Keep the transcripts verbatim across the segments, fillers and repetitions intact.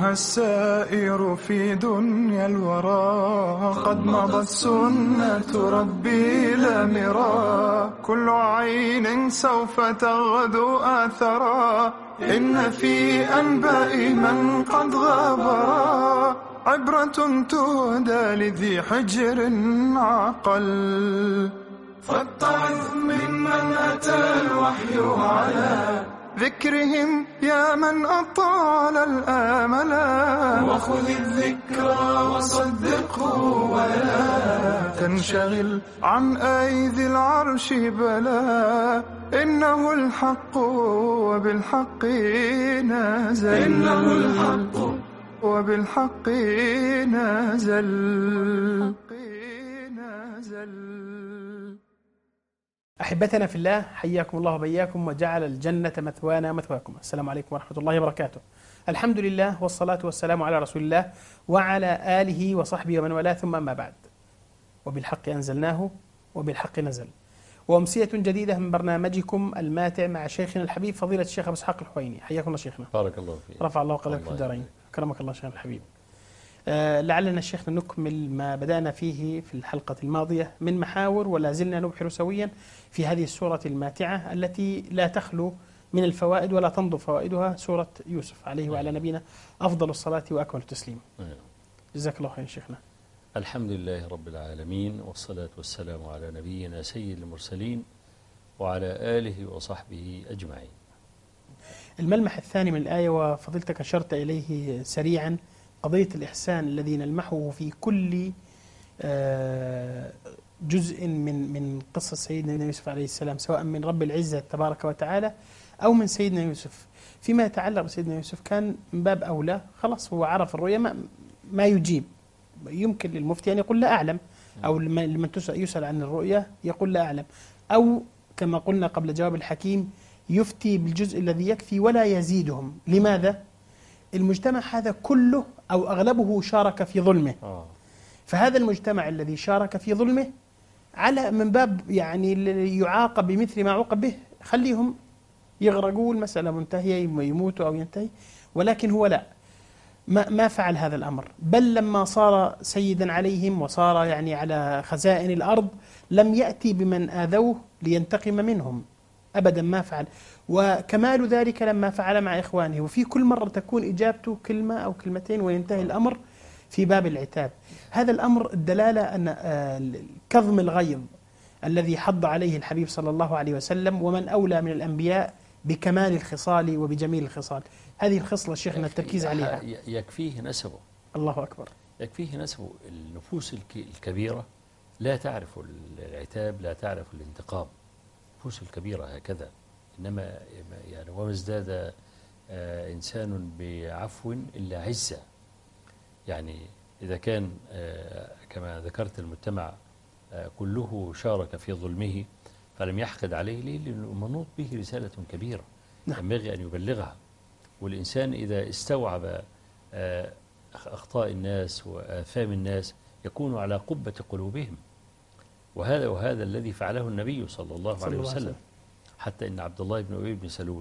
أيها السائر في دنيا الورى، قد مضت سنة ربي لا مرى، كل عين سوف تغدو آثرا، إن في أنباء من قد غابرا عبرة تهدى لذي حجر عقل. فاتعظ ممن أتى الوحي على ذكرهم يا من أطال الآملا، وخذ الذكرى وصدقه ولا تنشغل عن أيدي العرش بلا، إنه الحق وبالحق نازل، إنه الحق وبالحق نازل. أحبتنا في الله، حياكم الله وبياكم وجعل الجنة مثوانا مثواكم. السلام عليكم ورحمة الله وبركاته. الحمد لله والصلاة والسلام على رسول الله وعلى آله وصحبه ومن والاه، ثم أما بعد. وبالحق أنزلناه وبالحق نزل. وأمسية جديدة من برنامجكم الماتع مع شيخنا الحبيب فضيلة الشيخ أبو إسحاق الحويني. حياكم الله شيخنا. بارك الله فيك. رفع الله قدرك في الدارين. كرمك الله شيخنا الحبيب. آه لعلنا الشيخنا نكمل ما بدأنا فيه في الحلقة الماضية من محاور، ولا زلنا نبحر سويا في هذه السورة الماتعة التي لا تخلو من الفوائد ولا تنضب فوائدها، سورة يوسف عليه وعلى نبينا أفضل الصلاة وأكمل التسليم. جزاك الله خير شيخنا. الحمد لله رب العالمين، والصلاة والسلام على نبينا سيد المرسلين وعلى آله وصحبه أجمعين. الملمح الثاني من الآية وفضيلتك أشرت إليه سريعا، قضية الإحسان الذي نلمحه في كل جزء من من قصة سيدنا يوسف عليه السلام، سواء من رب العزة تبارك وتعالى أو من سيدنا يوسف. فيما يتعلق بسيدنا يوسف كان من باب أولى، خلاص هو عرف الرؤيا ما, ما يجيب. يمكن للمفتي أن يقول لا أعلم، أو لمن يسأل عن الرؤيا يقول لا أعلم، أو كما قلنا قبل جواب الحكيم يفتي بالجزء الذي يكفي ولا يزيدهم. لماذا؟ المجتمع هذا كله أو أغلبه شارك في ظلمه، فهذا المجتمع الذي شارك في ظلمه على من باب يعني يعاقب بمثل ما عوقب به، خليهم يغرقوا، المسألة منتهية، يموتوا أو ينتهي. ولكن هو لا، ما ما فعل هذا الأمر، بل لما صار سيدا عليهم وصار يعني على خزائن الأرض لم يأتي بمن آذوه لينتقم منهم أبدا، ما فعل. وكمال ذلك لما فعل مع إخوانه، وفي كل مرة تكون إجابته كلمة أو كلمتين وينتهي الأمر في باب العتاب. هذا الأمر الدلالة أن كظم الغيظ الذي حض عليه الحبيب صلى الله عليه وسلم، ومن أولى من الأنبياء بكمال الخصال وبجميل الخصال. هذه الخصلة شيخنا التركيز عليها. يكفيه نسبه. الله أكبر. يكفيه نسبه. النفوس الكبيرة لا تعرف العتاب، لا تعرف الانتقام. النفوس الكبيرة هكذا. إنما يعني وما ازداد آه إنسان بعفو إلا عزة. يعني إذا كان آه كما ذكرت المجتمع آه كله شارك في ظلمه فلم يحقد عليه، ليه؟ لأنه منوط به رسالة كبيرة ينبغي أن يبلغها. والإنسان إذا استوعب آه أخطاء الناس وآثام الناس يكون على قبة قلوبهم، وهذا وهذا الذي فعله النبي صلى الله عليه وسلم. حتى إن عبد الله بن أبي بن سلول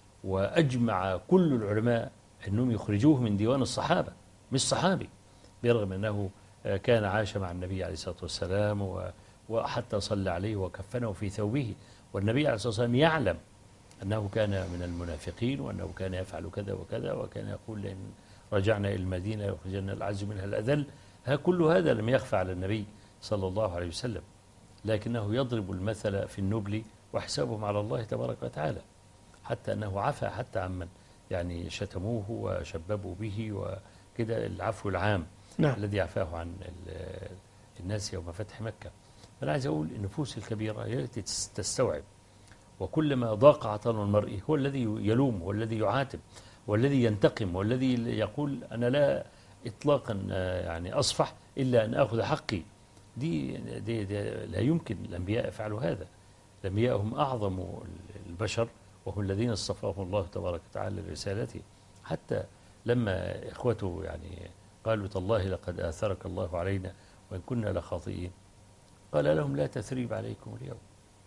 وأجمع كل العلماء أنهم يخرجوه من ديوان الصحابة، مش صحابي، برغم أنه كان عاش مع النبي عليه الصلاة والسلام وحتى صلى عليه وكفنه في ثوبه، والنبي عليه الصلاة والسلام يعلم أنه كان من المنافقين وأنه كان يفعل كذا وكذا، وكان يقول لئن رجعنا إلى المدينة يخرجن العز منها الأذل. ها كل هذا لم يخفى على النبي صلى الله عليه وسلم، لكنه يضرب المثل في النبل وحسابهم على الله تبارك وتعالى، حتى أنه عفى حتى عمن يعني شتموه وشببوا به وكده، العفو العام نعم. الذي عفاه عن الناس يوم فتح مكة. فأنا عايز أقول النفوس الكبيرة هي التي تستوعب، وكلما ضاق عطان المرء هو الذي يلوم والذي يعاتب والذي ينتقم والذي يقول أنا لا إطلاقا يعني أصفح إلا أن أخذ حقي. دي, دي, دي لا يمكن الأنبياء يفعلوا هذا. الأنبياء هم أعظم البشر، وهم الذين اصطفاهم الله تبارك وتعالى لرسالته. حتى لما إخوته يعني قالوا تالله لقد آثرك الله علينا وإن كنا لخاطئين، قال لهم لا تثريب عليكم اليوم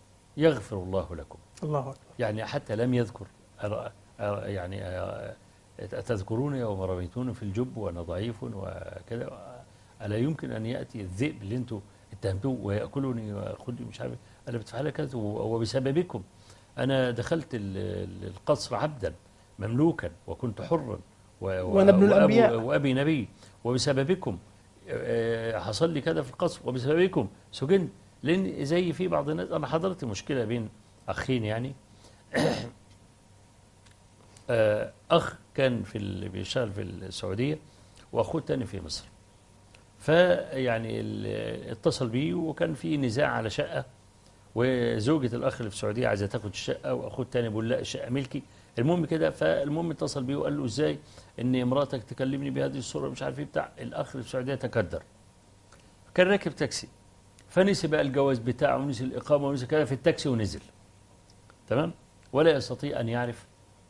يغفر الله لكم. الله أكبر. يعني حتى لم يذكر يعني أتذكرون يوم رميتون في الجب وأنا ضعيف وكذا، ألا يمكن أن يأتي الذئب اللي أنتم اتهمتوه ويأكلني ويأخذني مش عارف، أنا بتفعل كذا وبسببكم أنا دخلت القصر عبدا مملوكا وكنت حرا وأنا ابن الأنبياء وأبي نبي، وبسببكم حصل لي كذا في القصر، وبسببكم سجنت. لأن زي في بعض الناس، أنا حضرت مشكلة بين أخين يعني أخ كان في بيشتغل في السعودية وأخوه الثاني في مصر، فيعني اتصل بيه وكان في نزاع على شقة، وزوجة الأخ اللي في السعودية عايزة تاخد الشقة وأخوه الثاني بيقول لا الشقة ملكي. المهم كده، فالمهم اتصل بيه وقال له إزاي إن مراتك تكلمني بهذه الصورة مش عارف إيه بتاع. الأخ اللي في السعودية تكدر، كان راكب تاكسي فنسي بقى الجواز بتاعه ونسي الإقامة ونسي كذا في التاكسي ونزل، تمام، ولا يستطيع أن يعرف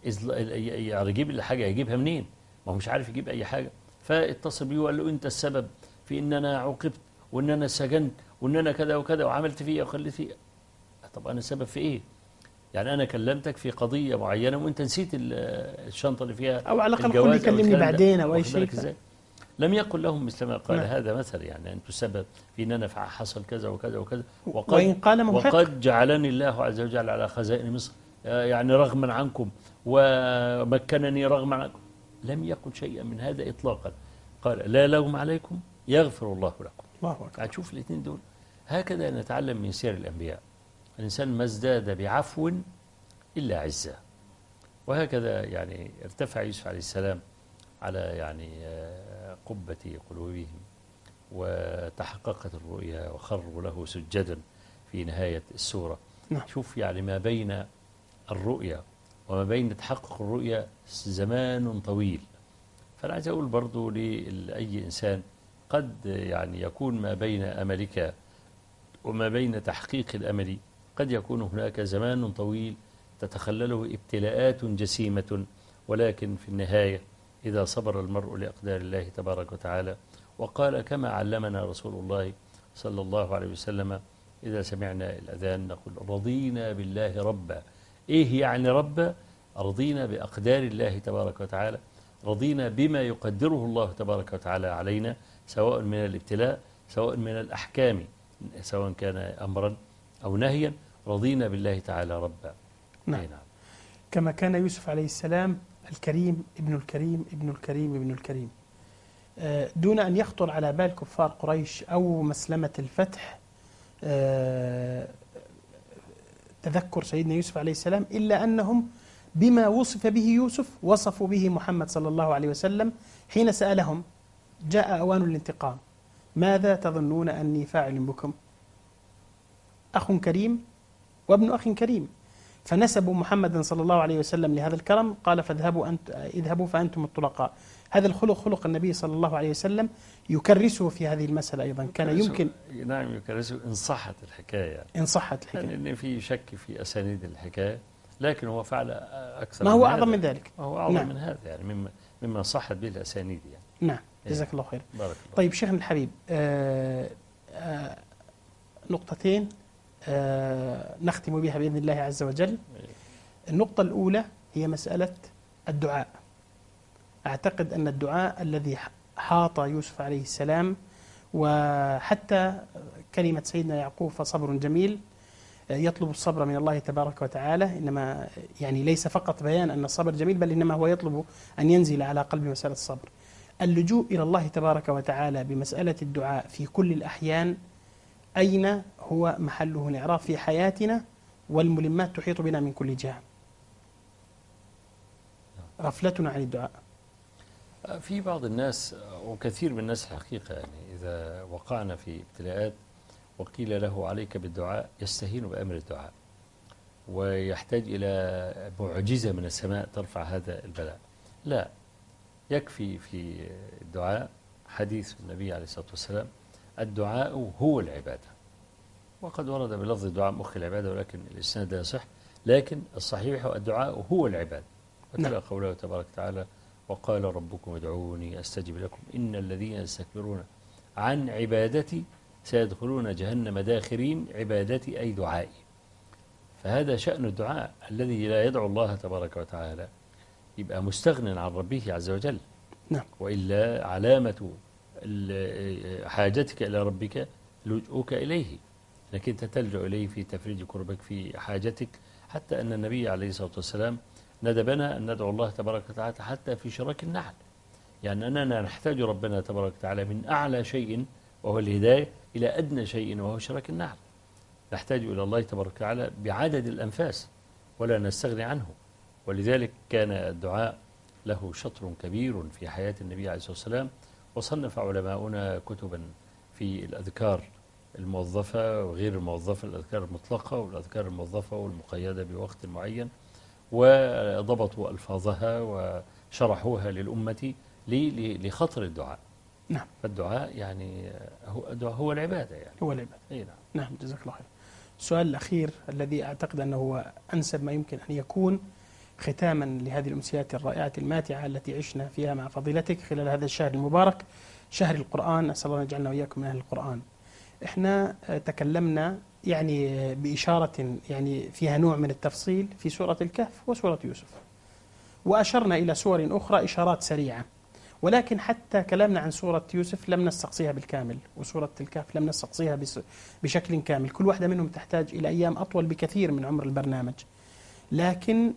يجيب الحاجة يجيبها منين، ما هو مش عارف يجيب أي حاجة. فاتصل بيه وقال له أنت السبب في إن أنا عوقبت وإن أنا سجنت وإن أنا كذا وكذا وعملت فيه وخليت فيه. طب أنا السبب في إيه؟ يعني أنا كلمتك في قضية معينة وأنت نسيت الشنطة اللي فيها أو على الأقل قل يكلمني بعدين أو أي شيء. لم يقل لهم مثل ما قال نعم. هذا مثل، يعني أنتم السبب في أن أنا حصل كذا وكذا وكذا، وقد, وإن قال ممحق وقد جعلني الله عز وجل على خزائن مصر يعني رغما عنكم ومكنني رغما عنكم. لم يقل شيئا من هذا إطلاقا. قال لا لوم عليكم يغفر الله لكم. الله أكبر. يعني تشوف الاثنين دول. هكذا نتعلم من سير الأنبياء، الإنسان ما ازداد بعفو إلا عزة. وهكذا يعني ارتفع يوسف عليه السلام على يعني قبة قلوبهم وتحققت الرؤيا وخروا له سجدا في نهاية السورة. نعم. شوف يعني ما بين الرؤيا وما بين تحقق الرؤيا زمان طويل. فأنا عايز أقول برضو لأي إنسان قد يعني يكون ما بين أملك وما بين تحقيق الأمل قد يكون هناك زمان طويل تتخلله ابتلاءات جسيمة، ولكن في النهاية إذا صبر المرء لأقدار الله تبارك وتعالى وقال كما علمنا رسول الله صلى الله عليه وسلم إذا سمعنا الأذان نقول رضينا بالله ربا. إيه يعني ربا؟ رضينا بأقدار الله تبارك وتعالى، رضينا بما يقدره الله تبارك وتعالى علينا سواء من الابتلاء سواء من الأحكام سواء كان أمرا أو نهيا، رضينا بالله تعالى ربا. نعم. نعم. كما كان يوسف عليه السلام الكريم ابن الكريم ابن الكريم ابن الكريم، دون أن يخطر على بال كفار قريش أو مسلمة الفتح تذكر سيدنا يوسف عليه السلام، إلا أنهم بما وصف به يوسف وصفوا به محمد صلى الله عليه وسلم حين سألهم جاء أوان الانتقام ماذا تظنون أني فاعل بكم؟ أخ كريم وابن أخ كريم، فنسبوا محمدا صلى الله عليه وسلم لهذا الكرم. قال فاذهبوا أنت اذهبوا فأنتم الطلقاء. هذا الخلق خلق النبي صلى الله عليه وسلم يكرسه في هذه المسألة أيضا. كان يمكن نعم يكرسه إن صحت الحكاية، إن صحت الحكاية، لأن في شك في أسانيد الحكاية، لكن هو فعل أكثر ما هو من أعظم هذا. من ذلك، ما هو أعظم نعم. من هذا يعني مما مما صحت به الأسانيد يعني. نعم جزاك الله خير. بارك الله. طيب شيخنا الحبيب، آآ آآ نقطتين آآ نختم بها بإذن الله عز وجل. النقطة الأولى هي مسألة الدعاء. أعتقد أن الدعاء الذي حاط يوسف عليه السلام وحتى كلمة سيدنا يعقوب فصبر جميل يطلب الصبر من الله تبارك وتعالى، إنما يعني ليس فقط بيان أن الصبر جميل بل إنما هو يطلب أن ينزل على قلب مسألة الصبر. اللجوء إلى الله تبارك وتعالى بمسألة الدعاء في كل الأحيان أين هو محله الإعراب في حياتنا والملمات تحيط بنا من كل جهة؟ غفلتنا عن الدعاء. في بعض الناس وكثير من الناس الحقيقة يعني إذا وقعنا في ابتلاءات وقيل له عليك بالدعاء يستهين بأمر الدعاء ويحتاج إلى معجزة من السماء ترفع هذا البلاء. لا، يكفي في الدعاء حديث النبي عليه الصلاة والسلام الدعاء هو العبادة، وقد ورد بلفظ الدعاء مخ العبادة ولكن الإسناد لا يصح، لكن الصحيح الدعاء هو العبادة. وتلا قوله تبارك وتعالى وقال ربكم ادعوني أستجب لكم إن الذين يستكبرون عن عبادتي سيدخلون جهنم داخرين. عبادتي أي دعائي. فهذا شأن الدعاء الذي لا يدعو الله تبارك وتعالى يبقى مستغن عن ربه عز وجل. نعم. وإلا علامة ال- حاجتك إلى ربك لجوءك إليه، أنك أنت تلجأ إليه في تفريج كربك في حاجتك، حتى أن النبي عليه الصلاة والسلام ندبنا أن ندعو الله تبارك وتعالى حتى في شراك النعل، يعني أننا نحتاج ربنا تبارك وتعالى من أعلى شيء وهو الهداية إلى أدنى شيء وهو شراك النعل. نحتاج إلى الله تبارك وتعالى بعدد الأنفاس ولا نستغني عنه. ولذلك كان الدعاء له شطر كبير في حياة النبي عليه الصلاة والسلام، وصنف علماؤنا كتبا في الأذكار الموظفة وغير الموظفة، الأذكار المطلقة والأذكار الموظفة والمقيدة بوقت معين، وضبطوا ألفاظها وشرحوها للأمة لخطر الدعاء. نعم. فالدعاء يعني هو هو العبادة يعني. هو العبادة. أي نعم. نعم، جزاك الله خير. السؤال الأخير الذي أعتقد أنه هو أنسب ما يمكن أن يكون ختاما لهذه الأمسيات الرائعة الماتعة التي عشنا فيها مع فضيلتك خلال هذا الشهر المبارك، شهر القرآن. أسأل الله أن يجعلنا وإياكم من أهل القرآن. إحنا تكلمنا يعني بإشارة يعني فيها نوع من التفصيل في سورة الكهف وسورة يوسف، وأشرنا إلى سور أخرى إشارات سريعة، ولكن حتى كلامنا عن سورة يوسف لم نستقصيها بالكامل، وسورة الكهف لم نستقصيها بشكل كامل. كل واحدة منهم تحتاج إلى أيام أطول بكثير من عمر البرنامج. لكن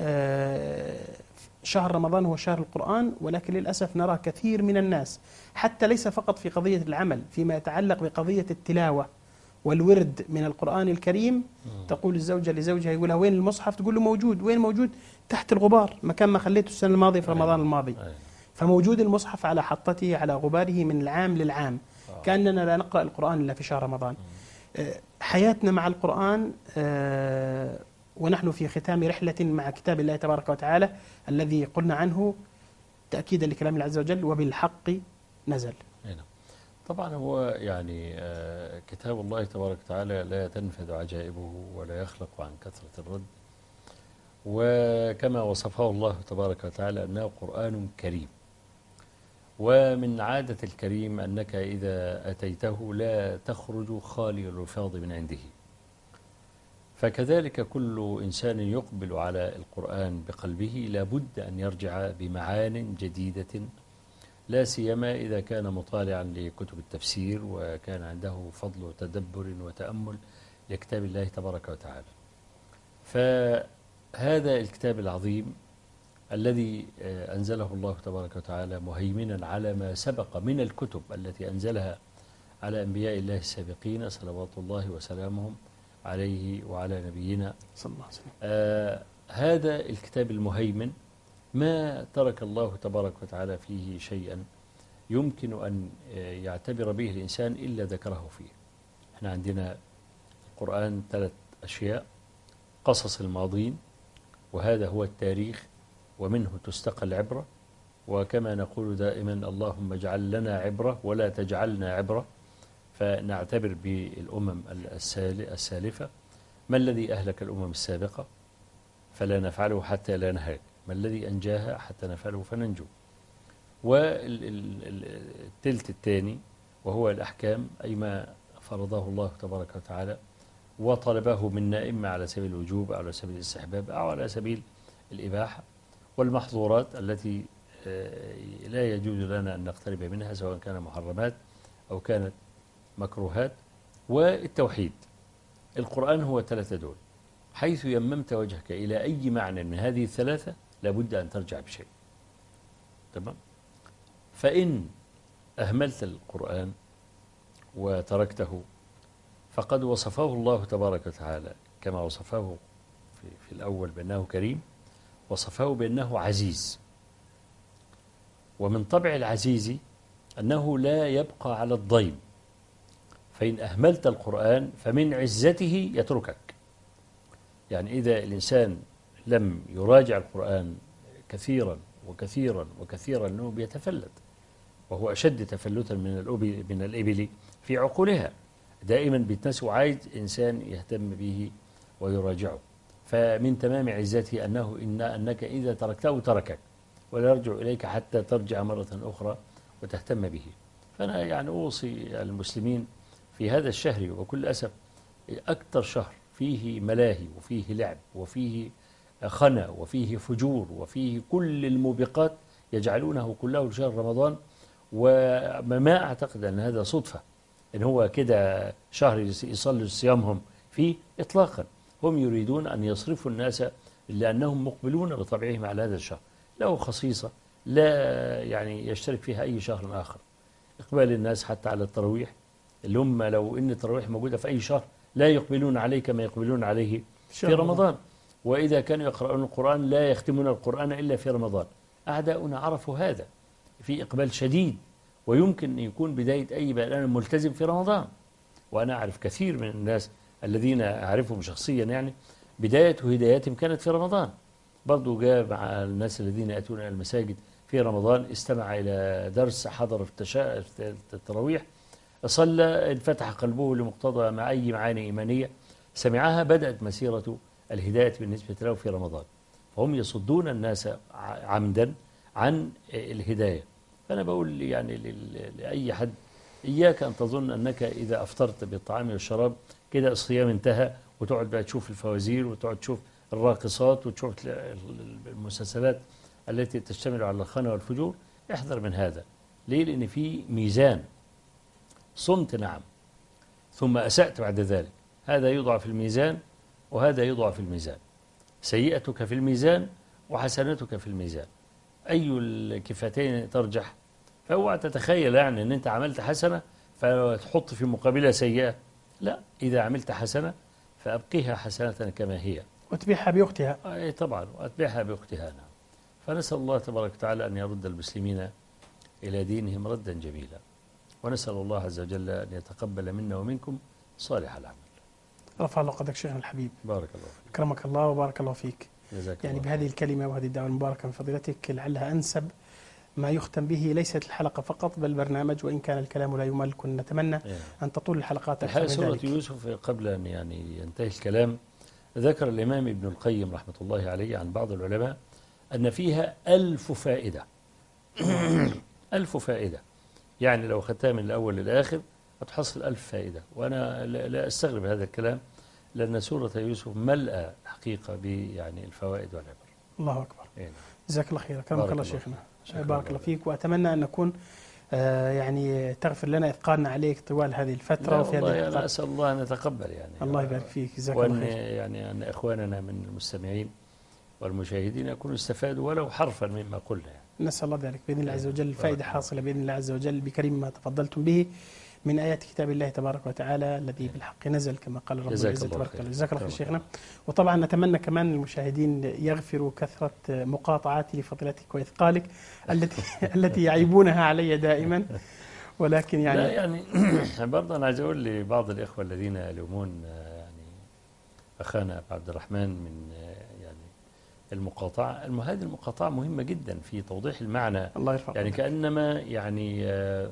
شهر رمضان هو شهر القرآن، ولكن للأسف نرى كثير من الناس حتى ليس فقط في قضية العمل، فيما يتعلق بقضية التلاوة والورد من القرآن الكريم. تقول الزوجة لزوجها، يقولها وين المصحف؟ تقول له موجود. وين موجود؟ تحت الغبار، مكان ما خليته السنة الماضية في رمضان الماضي. فموجود المصحف على حطته على غباره من العام للعام، كأننا لا نقرأ القرآن إلا في شهر رمضان. حياتنا مع القرآن ونحن في ختام رحلة مع كتاب الله تبارك وتعالى الذي قلنا عنه تأكيدا لكلام الله عز وجل وبالحق نزل. طبعا هو يعني كتاب الله تبارك وتعالى لا تنفذ عجائبه ولا يخلق عن كثرة الرد، وكما وصفه الله تبارك وتعالى أنه قرآن كريم. ومن عادة الكريم أنك إذا أتيته لا تخرج خالي الرفاض من عنده، فكذلك كل إنسان يقبل على القرآن بقلبه لابد أن يرجع بمعان جديدة، لا سيما إذا كان مطالعا لكتب التفسير وكان عنده فضل تدبر وتأمل لكتاب الله تبارك وتعالى. فهذا الكتاب العظيم الذي أنزله الله تبارك وتعالى مهيمنا على ما سبق من الكتب التي أنزلها على أنبياء الله السابقين صلوات الله وسلامهم عليه وعلى نبينا صلى الله عليه وسلم. آه هذا الكتاب المهيمن ما ترك الله تبارك وتعالى فيه شيئا يمكن أن يعتبر به الإنسان إلا ذكره فيه. احنا عندنا القرآن ثلاث أشياء: قصص الماضين، وهذا هو التاريخ ومنه تستقى العبرة، وكما نقول دائما اللهم اجعل لنا عبرة ولا تجعلنا عبرة، فنعتبر بالأمم السالفة. ما الذي أهلك الأمم السابقة فلا نفعله حتى لا نهلك، ما الذي أنجاها حتى نفعله فننجو. والتلت الثاني وهو الأحكام، أي ما فرضه الله تبارك وتعالى وطلبه منا إما على سبيل الوجوب أو على سبيل الاستحباب أو على سبيل الإباحة، والمحظورات التي لا يجوز لنا أن نقترب منها سواء كان محرمات أو كانت مكروهات، والتوحيد. القرآن هو ثلاثة دول، حيث يممت وجهك إلى أي معنى من هذه الثلاثة لابد أن ترجع بشيء. تمام؟ فإن أهملت القرآن وتركته فقد وصفه الله تبارك وتعالى كما وصفه في, في الأول بأنه كريم، وصفه بأنه عزيز. ومن طبع العزيز أنه لا يبقى على الضيم، فإن أهملت القرآن فمن عزته يتركك. يعني إذا الإنسان لم يراجع القرآن كثيرا وكثيرا وكثيرا أنه بيتفلت، وهو أشد تفلتا من الأبل من الإبل في عقولها، دائما بيتنسى وعايز إنسان يهتم به ويراجعه. فمن تمام عزته أنه إن أنك إذا تركته تركك ولا يرجع إليك حتى ترجع مرة أخرى وتهتم به. فأنا يعني أوصي المسلمين في هذا الشهر، وكل أسف أكثر شهر فيه ملاهي وفيه لعب وفيه خنا وفيه فجور وفيه كل الموبقات يجعلونه كله لشهر رمضان. وما أعتقد أن هذا صدفة إن هو كده شهر يصلي صيامهم فيه إطلاقا. هم يريدون أن يصرفوا الناس لأنهم مقبلون بطبعهم على هذا الشهر، له خصيصة لا يعني يشترك فيها أي شهر آخر. إقبال الناس حتى على التراويح اللي هم لو إن التراويح موجودة في أي شهر لا يقبلون عليه كما يقبلون عليه في رمضان. وإذا كانوا يقرؤون القرآن لا يختمون القرآن إلا في رمضان. أعداؤنا عرفوا هذا، في إقبال شديد، ويمكن أن يكون بداية أي بيان ملتزم في رمضان. وأنا أعرف كثير من الناس الذين أعرفهم شخصيا يعني بداية هداياتهم كانت في رمضان. برضو جاء مع الناس الذين يأتون إلى المساجد في رمضان، استمع إلى درس، حضر في التراويح، صلى، انفتح قلبه لمقتضى مع أي معاني إيمانية سمعها، بدأت مسيرة الهداية بالنسبة له في رمضان. فهم يصدون الناس عمدا عن الهداية. فأنا بقول يعني لأي حد إياك أن تظن أنك إذا أفطرت بالطعام والشراب كده الصيام انتهى، وتقعد بقى تشوف الفوازير وتقعد تشوف الراقصات وتشوف المسلسلات التي تشتمل على الخنا والفجور. احذر من هذا. ليه؟ لأن في ميزان. صمت نعم ثم أسأت بعد ذلك، هذا يوضع في الميزان وهذا يوضع في الميزان. سيئتك في الميزان وحسنتك في الميزان، أي الكفتين ترجح؟ فاوعى تتخيل يعني أن أنت عملت حسنة فتحط في مقابلها سيئة. لا، إذا عملت حسنة فأبقيها حسنة كما هي واتبعها بأختها. أي طبعا، وأتبعها بأختها. نعم. فنسأل الله تبارك وتعالى أن يرد المسلمين إلى دينهم ردا جميلا، ونسأل الله عز وجل أن يتقبل منا ومنكم صالح العمل. رفع الله قدرك شيخنا الحبيب، بارك الله فيك، أكرمك الله وبارك الله فيك. جزاك يعني الله بهذه الكلمة وهذه الدعوة المباركة من فضيلتك لعلها أنسب ما يختم به، ليست الحلقة فقط بل برنامج، وإن كان الكلام لا يمل. كنا نتمنى يعني. أن تطول الحلقات أكثر الحقيقة من ذلك. سورة يوسف قبل أن يعني ينتهي الكلام، ذكر الإمام ابن القيم رحمة الله عليه عن بعض العلماء أن فيها ألف فائدة. ألف فائدة، يعني لو أخذتها من الأول للآخر هتحصل ألف فائدة. وأنا لا أستغرب هذا الكلام، لأن سورة يوسف ملأى الحقيقة يعني الفوائد والعبر. الله أكبر. يعني. جزاك الله خير، أكرمك الله شيخنا، شكرا بارك الله فيك. وأتمنى أن نكون آه يعني تغفر لنا إثقالنا عليك طوال هذه الفترة وفي هذه الحلقات. أنا أسأل الله أن يتقبل يعني. الله يبارك فيك، جزاك الله خير. يعني أن إخواننا من المستمعين والمشاهدين يكونوا استفادوا ولو حرفا مما قلنا يعني. نسأل الله ذلك بإذن الله عز وجل، فائدة حاصلة بإذن الله عز وجل بكريم ما تفضلتم به من آيات كتاب الله تبارك وتعالى الذي بالحق نزل كما قال رب العزة تبارك وتعالى. جزاك الله خير شيخنا. وطبعا نتمنى كمان المشاهدين يغفروا كثرة مقاطعاتي لفضيلتك وإثقالك التي التي يعيبونها علي دائما، ولكن يعني لا يعني برضه أنا عايز أقول لبعض الإخوة الذين يلومون يعني أخانا أبو عبد الرحمن من يعني المقاطعة، هذه المقاطعة مهمة جدا في توضيح المعنى. الله يرفع يعني كأنما يعني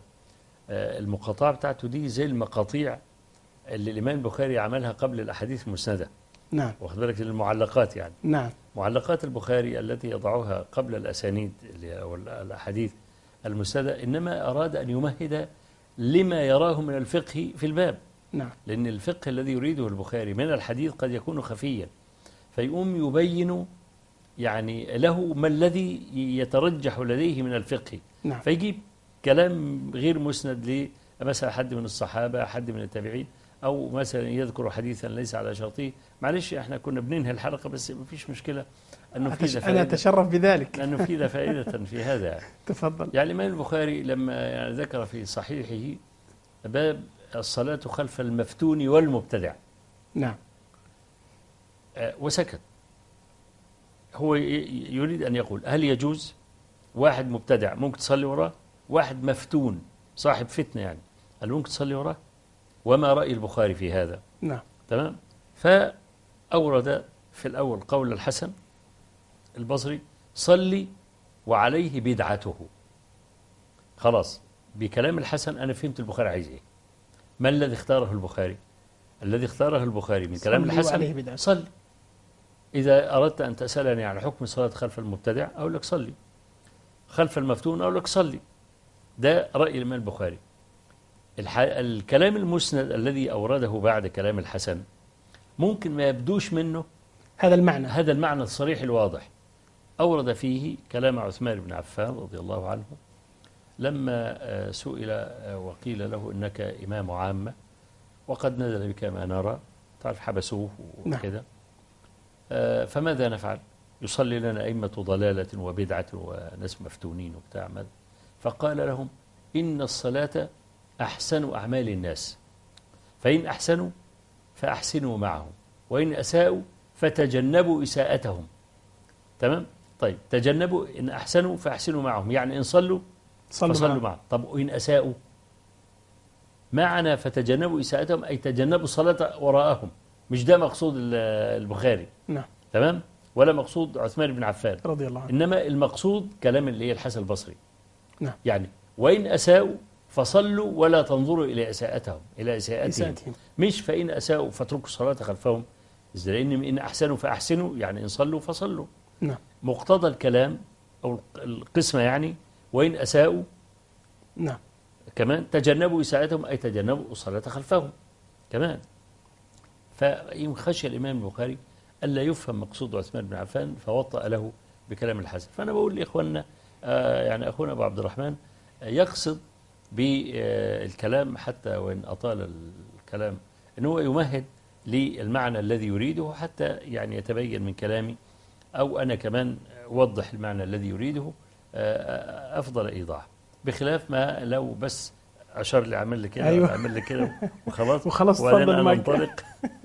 المقاطعة بتاعته دي زي المقاطيع اللي الإمام البخاري عملها قبل الأحاديث المسندة. نعم. واخد بالك المعلقات يعني. نعم. معلقات البخاري التي يضعها قبل الأسانيد أو الأحاديث المسندة، إنما أراد أن يمهد لما يراه من الفقه في الباب. نعم. لأن الفقه الذي يريده البخاري من الحديث قد يكون خفيا، فيقوم يبين يعني له ما الذي يترجح لديه من الفقه. نعم. فيجيب كلام غير مسند لمثلا حد من الصحابة، حد من التابعين، أو مثلا يذكر حديثا ليس على شرطه. معلش احنا كنا بننهي الحلقة بس ما فيش مشكلة أن نفيد فائدة. أنا أتشرف بذلك. أن نفيد فائدة في هذا. تفضل. يعني الإمام البخاري لما يعني ذكر في صحيحه باب الصلاة خلف المفتون والمبتدع. نعم. وسكت. هو يريد أن يقول هل يجوز واحد مبتدع ممكن تصلي وراه، واحد مفتون صاحب فتنة يعني هل ممكن تصلي وراه؟ وما رأي البخاري في هذا؟ نعم. تمام. فأورد في الأول قول الحسن البصري صلي وعليه بدعته. خلاص بكلام الحسن أنا فهمت البخاري عايز إيه. ما الذي اختاره البخاري؟ الذي اختاره البخاري من كلام الحسن صلي. إذا أردت أن تسألني عن حكم الصلاة خلف المبتدع أقول لك صلي، خلف المفتون أقول لك صلي. ده رأي الإمام البخاري. الكلام المسند الذي أورده بعد كلام الحسن ممكن ما يبدوش منه هذا المعنى هذا المعنى الصريح الواضح. أورد فيه كلام عثمان بن عفان رضي الله عنه لما سئل وقيل له إنك إمام عامة وقد نزل بك ما نرى، تعرف حبسوه وكذا، فماذا نفعل؟ يصلي لنا أئمة ضلالة وبدعة وناس مفتونين وبتاع ماذا؟ فقال لهم إن الصلاة أحسن أعمال الناس، فإن أحسنوا فأحسنوا معهم، وإن أساءوا فتجنبوا إساءتهم. تمام؟ طيب تجنبوا، إن أحسنوا فأحسنوا معهم، يعني إن صلوا فصلوا معهم. طب وإن أساءوا؟ معنى فتجنبوا إساءتهم أي تجنبوا الصلاة وراءهم، مش ده مقصود البخاري. نعم. تمام؟ ولا مقصود عثمان بن عفان رضي الله عنه، إنما المقصود كلام اللي هي الحسن البصري. نعم. يعني وإن أساءوا فصلوا ولا تنظروا إلى إساءتهم إلى إساءتهم إساءتهم. مش فإن أساءوا فاتركوا الصلاة خلفهم، لأن إن أحسنوا فأحسنوا يعني إن صلوا فصلوا. نعم. مقتضى الكلام أو القسمة يعني وإن أساءوا نعم كمان تجنبوا إساءتهم أي تجنبوا الصلاة خلفهم كمان. فإن خشي الإمام البخاري ألا يفهم مقصود عثمان بن عفان فوطأ له بكلام الحسن. فأنا بقول لإخواننا آه يعني أخونا أبو عبد الرحمن آه يقصد بالكلام حتى وإن أطال الكلام أنه يمهد للمعنى الذي يريده حتى يعني يتبين من كلامي أو أنا كمان أوضح المعنى الذي يريده آه أفضل إيضاح، بخلاف ما لو بس أشار لي عمل لي كده أيوة. عمل لي كده وخلاص وخلاص وبعدين تفضل أنا معك. انطلق.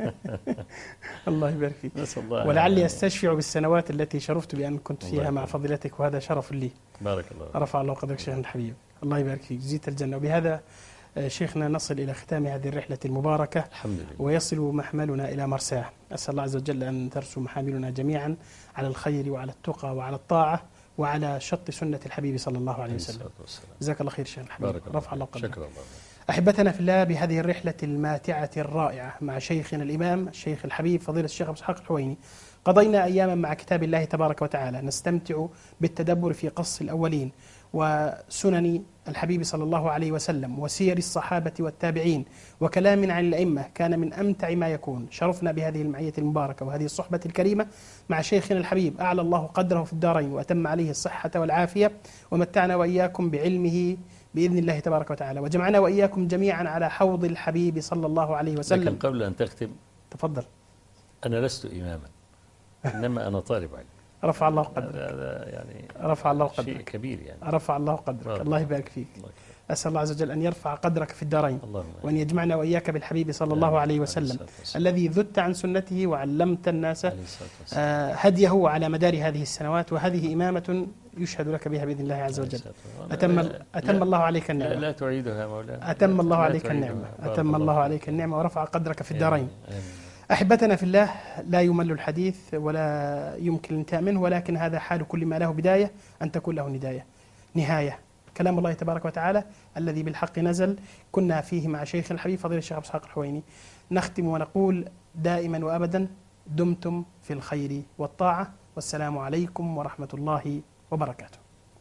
الله يبارك فيك. نسأل الله ولعلي يعني أستشفع بالسنوات التي شرفت بأن كنت الله فيها مع يبارك. فضيلتك، وهذا شرف لي. بارك الله. رفع الله قدرك شيخنا الحبيب، الله يبارك فيك، جزيت الجنة. وبهذا آه، شيخنا نصل إلى ختام هذه الرحلة المباركة الحمد لله. ويصل محملنا إلى مرساه. أسأل الله عز وجل أن ترسو محاملنا جميعا على الخير وعلى التقى وعلى الطاعة وعلى شط سنة الحبيب صلى الله عليه وسلم. جزاك الله خير شيخنا الحبيب، بارك الله. رفع الله قدرك. شكرا الله. أحبتنا في الله، بهذه الرحلة الماتعة الرائعة مع شيخنا الإمام الشيخ الحبيب فضيلة الشيخ أبو إسحاق الحويني قضينا أياما مع كتاب الله تبارك وتعالى نستمتع بالتدبر في قص الأولين وسنن الحبيب صلى الله عليه وسلم وسير الصحابة والتابعين وكلام عن الأئمة، كان من أمتع ما يكون. شرفنا بهذه المعية المباركة وهذه الصحبة الكريمة مع شيخنا الحبيب، أعلى الله قدره في الدارين وأتم عليه الصحة والعافية، ومتعنا وإياكم بعلمه بإذن الله تبارك وتعالى، وجمعنا وإياكم جميعا على حوض الحبيب صلى الله عليه وسلم. لكن قبل أن تختم تفضل. أنا لست إماما إنما أنا طالب علم. رفع الله قدرك. هذا يعني رفع الله شيء قدرك. كبير يعني. رفع الله قدرك. بارك الله يبارك فيك. الله. أسأل الله عز وجل أن يرفع قدرك في الدارين، اللهم وأن يجمعنا وإياك بالحبيب صلى الله عليه وسلم الذي ذدت عن سنته وعلمت الناس عليه الصلاة والسلام. آه، هديه على مدار هذه السنوات، وهذه إمامة يشهد لك بها بإذن الله عز وجل. أتم, أتم الله عليك لا, النعمة. لا تعيدها يا مولانا. أتم الله لا عليك تعيدها. النعمة. بارك أتم الله فيك. عليك النعمة ورفع قدرك في الدارين. آمين. أحبتنا في الله، لا يمل الحديث ولا يمكن الانتهاء منه، ولكن هذا حال كل ما له بداية أن تكون له نداية نهاية. كلام الله تبارك وتعالى الذي بالحق نزل، كنا فيه مع شيخ الحبيب فضيلة الشيخ أبو إسحاق الحويني. نختم ونقول دائما وأبدا دمتم في الخير والطاعة، والسلام عليكم ورحمة الله وبركاته.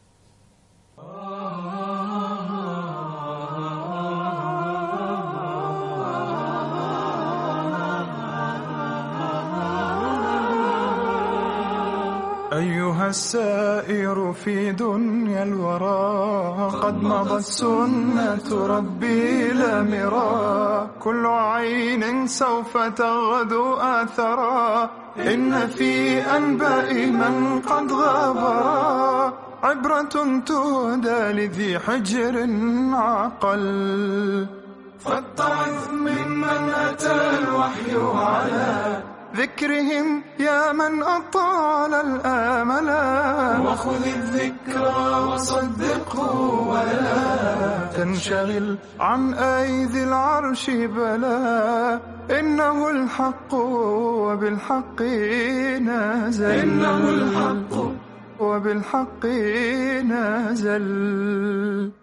أيها السائر في دنيا الورى قد مضت سنة ربي لا مرى، كل عين سوف تغدو آثرا، إن في أنباء من قد غابرا عبرة تهدى لذي حجر عقل، فاتعظ ممن أتى الوحي على ذكرهم يا من أطال الآملا، وخذ الذكرى وصدقه ولا تنشغل عن أيدي العرش بلا، إنه الحق وبالحق نازل، إنه الحق وبالحق نازل.